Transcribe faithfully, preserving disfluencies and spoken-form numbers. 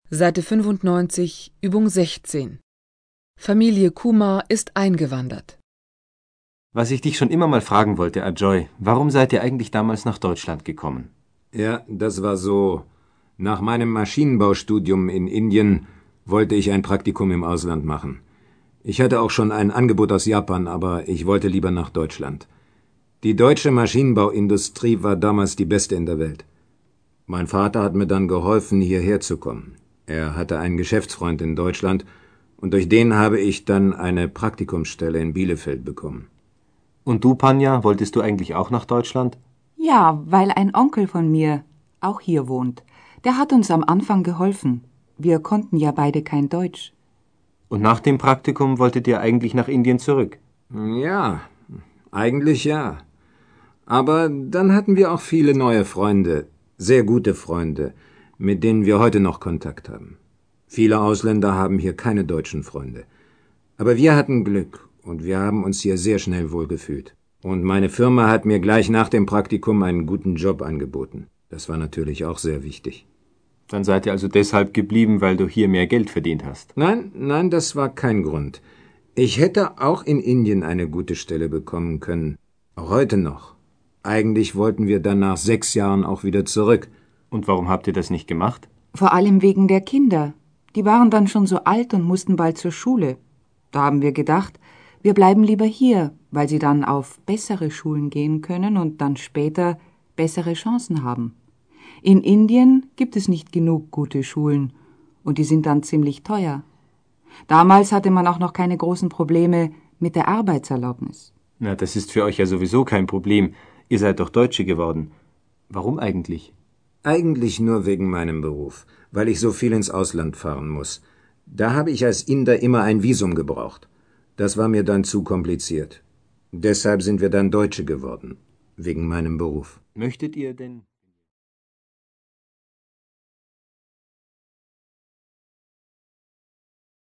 Seite fünfundneunzig, Übung sechzehn. Familie Kumar ist eingewandert. Was ich dich schon immer mal fragen wollte, Ajoy, warum seid ihr eigentlich damals nach Deutschland gekommen? Ja, das war so. Nach meinem Maschinenbaustudium in Indien wollte ich ein Praktikum im Ausland machen. Ich hatte auch schon ein Angebot aus Japan, aber ich wollte lieber nach Deutschland. Die deutsche Maschinenbauindustrie war damals die beste in der Welt. Mein Vater hat mir dann geholfen, hierher zu kommen. Er hatte einen Geschäftsfreund in Deutschland und durch den habe ich dann eine Praktikumsstelle in Bielefeld bekommen. Und du, Panja, wolltest du eigentlich auch nach Deutschland? Ja, weil ein Onkel von mir auch hier wohnt. Der hat uns am Anfang geholfen. Wir konnten ja beide kein Deutsch. Und nach dem Praktikum wolltet ihr eigentlich nach Indien zurück? Ja, eigentlich ja. Aber dann hatten wir auch viele neue Freunde, sehr gute Freunde, mit denen wir heute noch Kontakt haben. Viele Ausländer haben hier keine deutschen Freunde. Aber wir hatten Glück und wir haben uns hier sehr schnell wohlgefühlt. Und meine Firma hat mir gleich nach dem Praktikum einen guten Job angeboten. Das war natürlich auch sehr wichtig. Dann seid ihr also deshalb geblieben, weil du hier mehr Geld verdient hast? Nein, nein, das war kein Grund. Ich hätte auch in Indien eine gute Stelle bekommen können. Auch heute noch. Eigentlich wollten wir dann nach sechs Jahren auch wieder zurück. Und warum habt ihr das nicht gemacht? Vor allem wegen der Kinder. Die waren dann schon so alt und mussten bald zur Schule. Da haben wir gedacht, wir bleiben lieber hier, weil sie dann auf bessere Schulen gehen können und dann später bessere Chancen haben. In Indien gibt es nicht genug gute Schulen und die sind dann ziemlich teuer. Damals hatte man auch noch keine großen Probleme mit der Arbeitserlaubnis. Na, das ist für euch ja sowieso kein Problem. Ihr seid doch Deutsche geworden. Warum eigentlich? Eigentlich nur wegen meinem Beruf, weil ich so viel ins Ausland fahren muss. Da habe ich als Inder immer ein Visum gebraucht. Das war mir dann zu kompliziert. Deshalb sind wir dann Deutsche geworden, wegen meinem Beruf. Möchtet ihr denn...